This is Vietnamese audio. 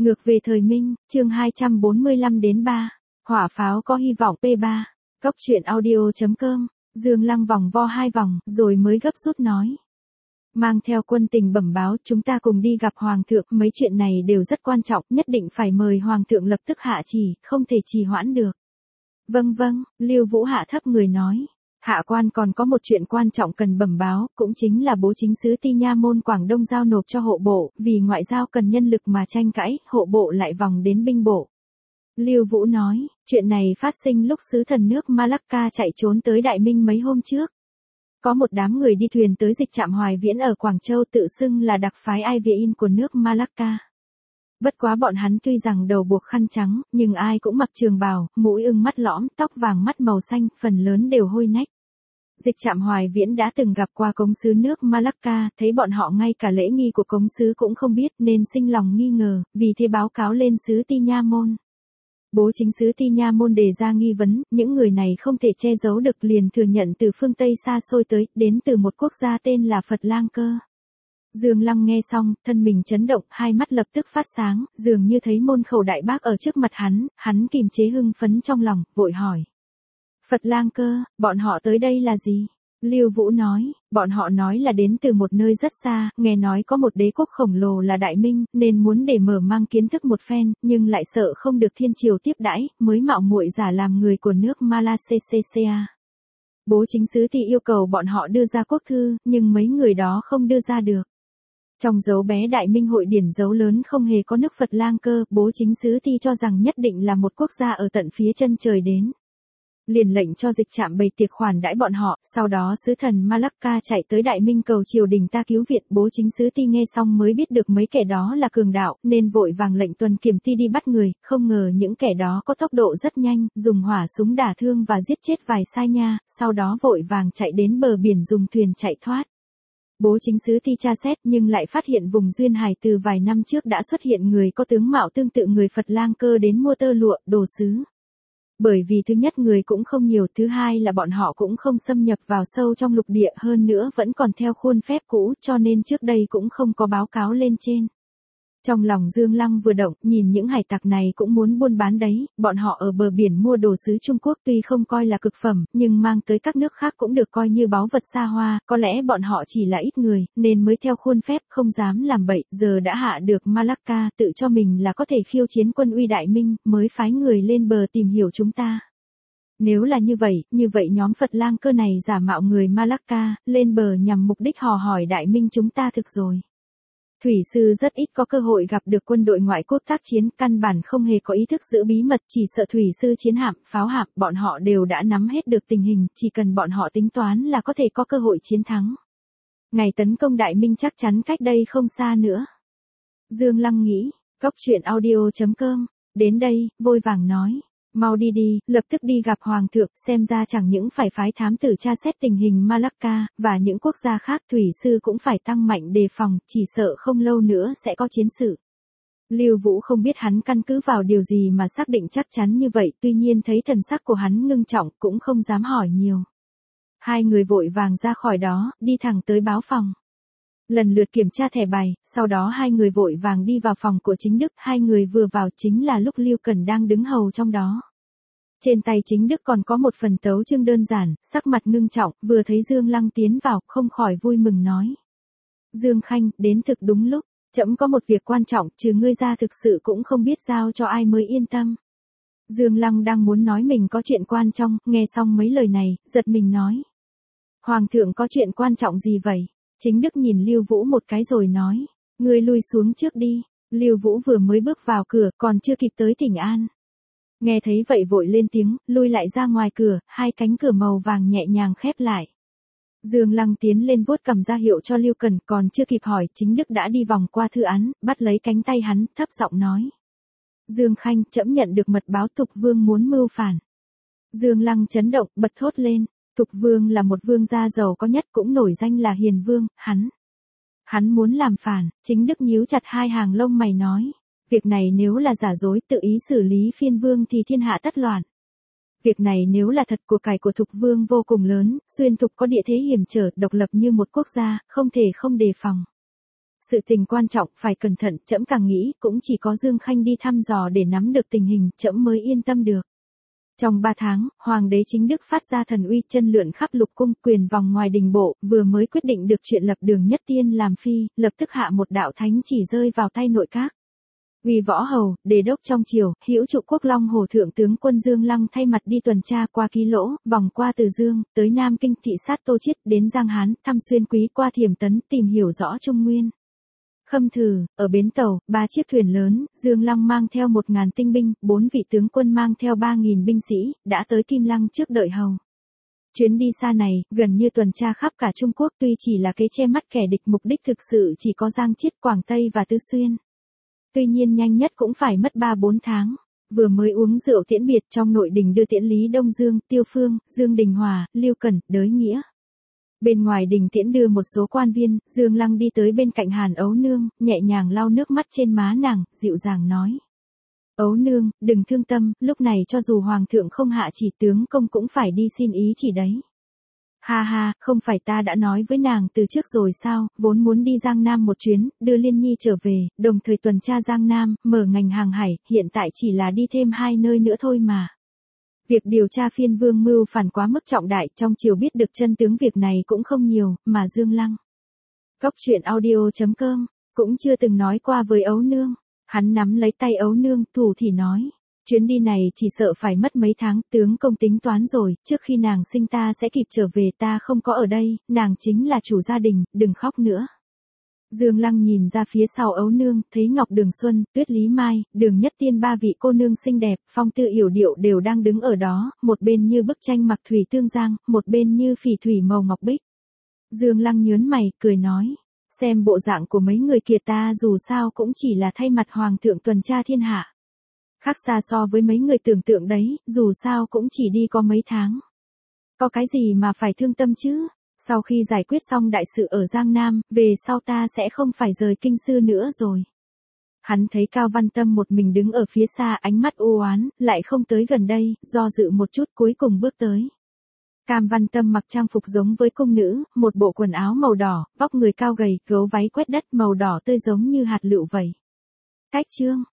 Ngược về thời Minh, chương 245 đến 3. Hỏa pháo có hy vọng P3. Cốc truyện audio.com. Dương Lăng vòng vo 2 vòng, rồi mới gấp rút nói. Mang theo quân tình bẩm báo, chúng ta cùng đi gặp Hoàng thượng, mấy chuyện này đều rất quan trọng, nhất định phải mời Hoàng thượng lập tức hạ chỉ, không thể trì hoãn được. Vâng vâng, Lưu Vũ hạ thấp người nói. Hạ quan còn có một chuyện quan trọng cần bẩm báo, cũng chính là bố chính sứ Ti Nha môn Quảng Đông giao nộp cho hộ bộ, vì ngoại giao cần nhân lực mà tranh cãi, hộ bộ lại vòng đến binh bộ. Lưu Vũ nói, chuyện này phát sinh lúc sứ thần nước Malacca chạy trốn tới Đại Minh mấy hôm trước. Có một đám người đi thuyền tới dịch trạm Hoài Viễn ở Quảng Châu tự xưng là đặc phái Ai Viện của nước Malacca. Bất quá bọn hắn tuy rằng đầu buộc khăn trắng, nhưng ai cũng mặc trường bào, mũi ưng mắt lõm, tóc vàng mắt màu xanh, phần lớn đều hôi nách. Dịch trạm Hoài Viễn đã từng gặp qua cống sứ nước Malacca, thấy bọn họ ngay cả lễ nghi của cống sứ cũng không biết nên sinh lòng nghi ngờ, vì thế báo cáo lên sứ Ti Nha môn. Bố chính sứ Ti Nha môn đề ra nghi vấn, những người này không thể che giấu được liền thừa nhận từ phương Tây xa xôi tới, đến từ một quốc gia tên là Phật Lang Cơ. Dương Lăng nghe xong, thân mình chấn động, hai mắt lập tức phát sáng, dường như thấy môn khẩu đại bác ở trước mặt hắn kìm chế hưng phấn trong lòng, vội hỏi. Phật Lang Cơ, bọn họ tới đây là gì? Lưu Vũ nói, bọn họ nói là đến từ một nơi rất xa, nghe nói có một đế quốc khổng lồ là Đại Minh, nên muốn để mở mang kiến thức một phen, nhưng lại sợ không được thiên triều tiếp đãi, mới mạo muội giả làm người của nước Malacca. Bố chính sứ thì yêu cầu bọn họ đưa ra quốc thư, nhưng mấy người đó không đưa ra được. Trong dấu bé Đại Minh hội điển dấu lớn không hề có nước Phật Lang Cơ, bố chính sứ thì cho rằng nhất định là một quốc gia ở tận phía chân trời đến. Liền lệnh cho dịch trạm bày tiệc khoản đãi bọn họ, sau đó sứ thần Malacca chạy tới Đại Minh cầu triều đình ta cứu viện, bố chính sứ Ti nghe xong mới biết được mấy kẻ đó là cường đạo, nên vội vàng lệnh tuần kiểm Ti đi bắt người, không ngờ những kẻ đó có tốc độ rất nhanh, dùng hỏa súng đả thương và giết chết vài sai nha, sau đó vội vàng chạy đến bờ biển dùng thuyền chạy thoát. Bố chính sứ Ti tra xét nhưng lại phát hiện vùng Duyên Hải từ vài năm trước đã xuất hiện người có tướng mạo tương tự người Phật Lang Cơ đến mua tơ lụa, đồ sứ. Bởi vì thứ nhất người cũng không nhiều, thứ hai là bọn họ cũng không xâm nhập vào sâu trong lục địa, hơn nữa vẫn còn theo khuôn phép cũ, cho nên trước đây cũng không có báo cáo lên trên. Trong lòng Dương Lăng vừa động, nhìn những hải tặc này cũng muốn buôn bán đấy, bọn họ ở bờ biển mua đồ sứ Trung Quốc tuy không coi là cực phẩm, nhưng mang tới các nước khác cũng được coi như báu vật xa hoa, có lẽ bọn họ chỉ là ít người, nên mới theo khuôn phép không dám làm bậy, giờ đã hạ được Malacca, tự cho mình là có thể khiêu chiến quân uy Đại Minh, mới phái người lên bờ tìm hiểu chúng ta. Nếu là như vậy nhóm Phật Lang Cơ này giả mạo người Malacca, lên bờ nhằm mục đích hò hỏi Đại Minh chúng ta thực rồi. Thủy sư rất ít có cơ hội gặp được quân đội ngoại quốc tác chiến, căn bản không hề có ý thức giữ bí mật, chỉ sợ thủy sư chiến hạm, pháo hạm, bọn họ đều đã nắm hết được tình hình, chỉ cần bọn họ tính toán là có thể có cơ hội chiến thắng. Ngày tấn công Đại Minh chắc chắn cách đây không xa nữa. Dương Lăng nghĩ, cốc truyện audio.com, đến đây, vội vàng nói. Mau đi đi, lập tức đi gặp Hoàng thượng, xem ra chẳng những phải phái thám tử tra xét tình hình Malacca, và những quốc gia khác thủy sư cũng phải tăng mạnh đề phòng, chỉ sợ không lâu nữa sẽ có chiến sự. Lưu Vũ không biết hắn căn cứ vào điều gì mà xác định chắc chắn như vậy, tuy nhiên thấy thần sắc của hắn ngưng trọng, cũng không dám hỏi nhiều. Hai người vội vàng ra khỏi đó, đi thẳng tới báo phòng. Lần lượt kiểm tra thẻ bài, sau đó hai người vội vàng đi vào phòng của Chính Đức, hai người vừa vào chính là lúc Lưu Cần đang đứng hầu trong đó. Trên tay Chính Đức còn có một phần tấu chương đơn giản, sắc mặt ngưng trọng, vừa thấy Dương Lăng tiến vào, không khỏi vui mừng nói. Dương Khanh, đến thực đúng lúc, trẫm có một việc quan trọng, trừ ngươi ra thực sự cũng không biết giao cho ai mới yên tâm. Dương Lăng đang muốn nói mình có chuyện quan trọng, nghe xong mấy lời này, giật mình nói. Hoàng thượng có chuyện quan trọng gì vậy? Chính Đức nhìn Lưu Vũ một cái rồi nói, ngươi lui xuống trước đi. Lưu Vũ vừa mới bước vào cửa, còn chưa kịp tới thỉnh an. Nghe thấy vậy vội lên tiếng, lui lại ra ngoài cửa, hai cánh cửa màu vàng nhẹ nhàng khép lại. Dương Lăng tiến lên vuốt cầm ra hiệu cho Lưu Cần, còn chưa kịp hỏi, Chính Đức đã đi vòng qua thư án, bắt lấy cánh tay hắn, thấp giọng nói. Dương Khanh, trẫm nhận được mật báo Thục Vương muốn mưu phản. Dương Lăng chấn động, bật thốt lên. Thục Vương là một vương gia giàu có nhất, cũng nổi danh là Hiền Vương, hắn muốn làm phản. Chính Đức nhíu chặt hai hàng lông mày nói, việc này nếu là giả dối, tự ý xử lý phiên vương thì thiên hạ tất loạn. Việc này nếu là thật, của cải của Thục Vương vô cùng lớn, xuyên thục có địa thế hiểm trở, độc lập như một quốc gia, không thể không đề phòng. Sự tình quan trọng, phải cẩn thận, trẫm càng nghĩ, cũng chỉ có Dương Khanh đi thăm dò để nắm được tình hình, trẫm mới yên tâm được. Trong 3 tháng, Hoàng đế chính Đức phát ra thần uy chân lượn khắp lục cung, quyền vòng ngoài đình bộ, vừa mới quyết định được chuyện lập Đường Nhất Tiên làm phi, lập tức hạ một đạo thánh chỉ rơi vào tay nội các. Uy Võ Hầu, đề đốc trong triều, Hữu Trụ Quốc Long Hồ thượng tướng quân Dương Lăng thay mặt đi tuần tra qua Ký Lỗ, vòng qua Từ Dương, tới Nam Kinh thị sát Tô Chiết, đến Giang Hán, thăm Xuyên Quý qua Thiểm Tấn, tìm hiểu rõ Trung Nguyên. Khâm Thử, ở bến tàu, 3 chiếc thuyền lớn, Dương Lăng mang theo 1.000 tinh binh, 4 vị tướng quân mang theo 3.000 binh sĩ, đã tới Kim Lăng trước đợi hầu. Chuyến đi xa này, gần như tuần tra khắp cả Trung Quốc, tuy chỉ là kế che mắt kẻ địch, mục đích thực sự chỉ có Giang Chiết, Quảng Tây và Tứ Xuyên. Tuy nhiên nhanh nhất cũng phải mất 3-4 tháng. Vừa mới uống rượu tiễn biệt, trong nội đình đưa tiễn Lý Đông Dương, Tiêu Phương, Dương Đình Hòa, Lưu Cẩn, Đới Nghĩa. Bên ngoài đình tiễn đưa một số quan viên, Dương Lăng đi tới bên cạnh Hàn Ấu Nương, nhẹ nhàng lau nước mắt trên má nàng, dịu dàng nói. Ấu Nương, đừng thương tâm, lúc này cho dù Hoàng thượng không hạ chỉ, tướng công cũng phải đi xin ý chỉ đấy. Ha ha, không phải ta đã nói với nàng từ trước rồi sao, vốn muốn đi Giang Nam một chuyến, đưa Liên Nhi trở về, đồng thời tuần tra Giang Nam, mở ngành hàng hải, hiện tại chỉ là đi thêm 2 nơi nữa thôi mà. Việc điều tra phiên vương mưu phản quá mức trọng đại, trong triều biết được chân tướng việc này cũng không nhiều, mà Dương Lăng. Góc.audio.com cũng chưa từng nói qua với Ấu Nương. Hắn nắm lấy tay Ấu Nương, thủ thì nói. Chuyến đi này chỉ sợ phải mất mấy tháng, tướng công tính toán rồi, trước khi nàng sinh ta sẽ kịp trở về, ta không có ở đây, nàng chính là chủ gia đình, đừng khóc nữa. Dương Lăng nhìn ra phía sau Ấu Nương, thấy Ngọc Đường Xuân, Tuyết Lý Mai, Đường Nhất Tiên, 3 vị cô nương xinh đẹp, phong tư yểu điệu đều đang đứng ở đó, một bên như bức tranh mặc thủy tương giang, một bên như phỉ thủy màu ngọc bích. Dương Lăng nhớn mày, cười nói, xem bộ dạng của mấy người kia ta dù sao cũng chỉ là thay mặt Hoàng thượng tuần tra thiên hạ. Khác xa so với mấy người tưởng tượng đấy, dù sao cũng chỉ đi có mấy tháng. Có cái gì mà phải thương tâm chứ? Sau khi giải quyết xong đại sự ở Giang Nam, về sau ta sẽ không phải rời kinh sư nữa rồi. Hắn thấy Cao Văn Tâm một mình đứng ở phía xa, ánh mắt u oán, lại không tới gần đây, do dự một chút cuối cùng bước tới. Cam Văn Tâm mặc trang phục giống với cung nữ, một bộ quần áo màu đỏ, vóc người cao gầy, gấu váy quét đất màu đỏ tươi giống như hạt lựu vậy. Cách chương